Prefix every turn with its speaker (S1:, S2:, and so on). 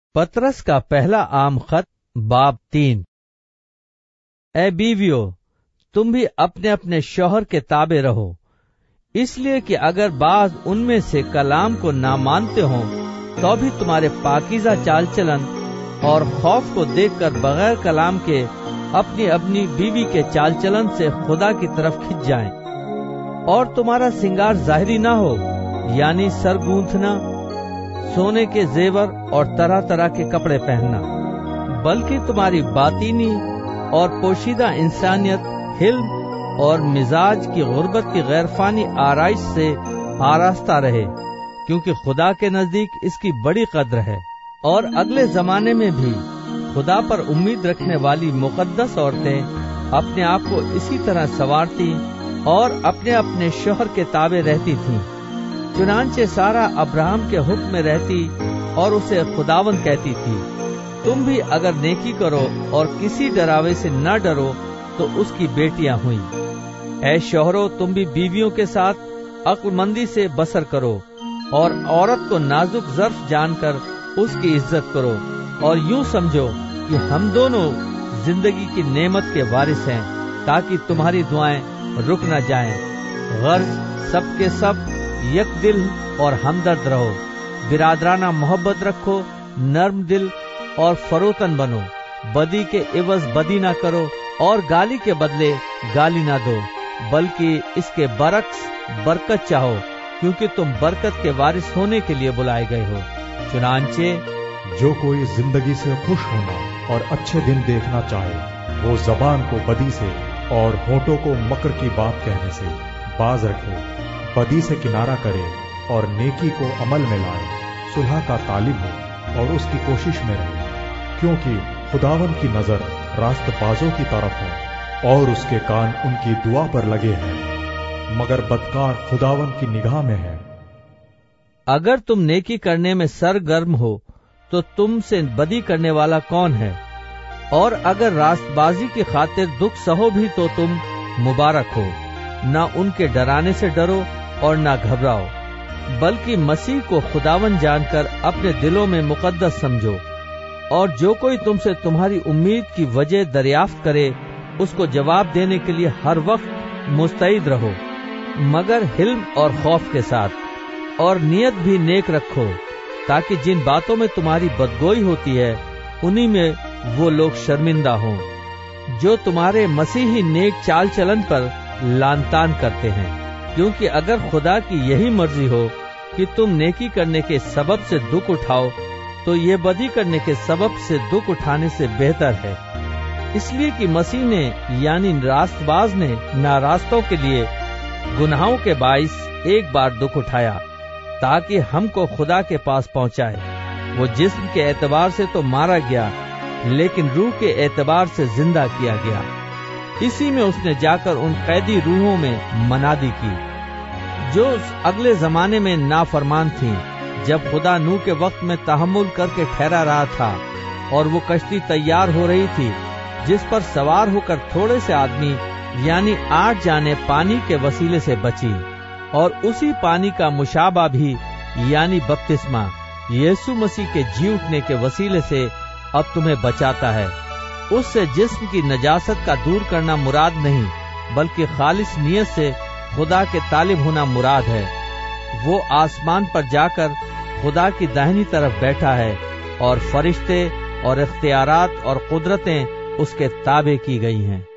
S1: पतरस का पहला आम खत बाब 3। ए बीवियों, तुम भी अपने अपने शौहर के ताबे रहो, इसलिए कि अगर बाज उनमें से कलाम को ना मानते हों तो भी तुम्हारे पाकीज़ा चाल चलन और खौफ को देखकर बगैर कलाम के अपनी अपनी बीवी के चाल चलन से खुदा की तरफ खिंच जाएं, और तुम्हारा सिंगार जाहिरी ना हो, यानी सर गूंथना, सोने के जेवर और तरह तरह के कपड़े पहनना, बल्कि तुम्हारी बातीनी और पोशीदा इंसानियत हिल्म और मिजाज की गुर्बत की गैरफानी आराइश से आरास्ता रहे, क्योंकि खुदा के नजदीक इसकी बड़ी कद्र है। और अगले जमाने में भी खुदा पर उम्मीद रखने वाली मुकद्दस औरतें अपने आप को इसी तरह संवारती और अपने अपने शौहर के ताबे रहती थीं। चुनांचे सारा अब्राहम के हुक्म में रहती और उसे खुदावन कहती थी। तुम भी अगर नेकी करो और किसी डरावे से न डरो तो उसकी बेटियां हुई। ऐ शौहरों, तुम भी बीवियों के साथ अक्लमंदी से बसर करो और औरत को नाजुक ज़र्फ जानकर उसकी इज्जत करो, और यूं समझो कि हम दोनों जिंदगी की नेमत के वारिस हैं, ताकि तुम्हारी दुआएं रुक न जाएं। गर्ज सबके सब यक दिल और हमदर्द रहो, बिरादराना मोहब्बत रखो, नर्म दिल और फरोतन बनो, बदी के इवज बदी ना करो और गाली के बदले गाली ना दो, बल्कि इसके बरक्स बरकत चाहो, क्योंकि तुम बरकत के वारिस होने के लिए बुलाए गए हो। चुनांचे
S2: जो कोई जिंदगी से खुश होना और अच्छे दिन देखना चाहे, वो जबान को बदी से और होठों को मकर की बात कहने से बाज रखे, बदी से किनारा करे और नेकी को अमल में लाए, सुलह का तालिब हो और उसकी कोशिश में रहे, क्योंकि खुदावन की नजर रास्तबाजों की तरफ है और उसके कान उनकी दुआ पर लगे हैं, मगर बदकार खुदावन की निगाह में है।
S1: अगर तुम नेकी करने में सरगर्म हो तो तुमसे बदी करने वाला कौन है? और अगर रास्तबाजी की खातिर दुख सहो भी तो तुम मुबारक हो। ना उनके डराने से डरो और ना घबराओ, बल्कि मसीह को खुदावन जानकर अपने दिलों में मुकद्दस समझो। और जो कोई तुमसे तुम्हारी उम्मीद की वजह दरियाफ्त करे, उसको जवाब देने के लिए हर वक्त मुस्तैद रहो, मगर हिल्म और खौफ के साथ, और नियत भी नेक रखो, ताकि जिन बातों में तुम्हारी बदगोई होती है उन्हीं में वो लोग शर्मिंदा हों जो तुम्हारे मसीही नेक चाल चलन पर लानतान करते हैं। क्योंकि अगर खुदा की यही मर्जी हो कि तुम नेकी करने के सबब से दुख उठाओ, तो ये बदी करने के सबब से दुख उठाने से बेहतर है। इसलिए कि मसीह ने यानी रास्तबाज ने नारास्तों के लिए गुनाहों के बाइस एक बार दुख उठाया, ताकि हमको खुदा के पास पहुंचाए। वो जिस्म के एतबार से तो मारा गया, लेकिन रूह के एतबार से जिंदा किया गया। इसी में उसने जाकर उन कैदी रूहों में मनादी की जो अगले जमाने में नाफरमान थीं, जब खुदा नूह के वक्त में तहम्मुल करके ठहरा रहा था और वो कश्ती तैयार हो रही थी, जिस पर सवार होकर थोड़े से आदमी यानी 8 जाने पानी के वसीले से बची। और उसी पानी का मुशाबा भी यानी बपतिस्मा यीशु मसीह के जी उठने के वसीले से अब तुम्हें बचाता है। उससे जिस्म की नजासत का दूर करना मुराद नहीं, बल्कि खालिस नियत से खुदा के तालिब होना मुराद है। वो आसमान पर जाकर खुदा की दाहिनी तरफ बैठा है, और फरिश्ते और इख्तियारात और कुदरतें उसके ताबे की गई हैं।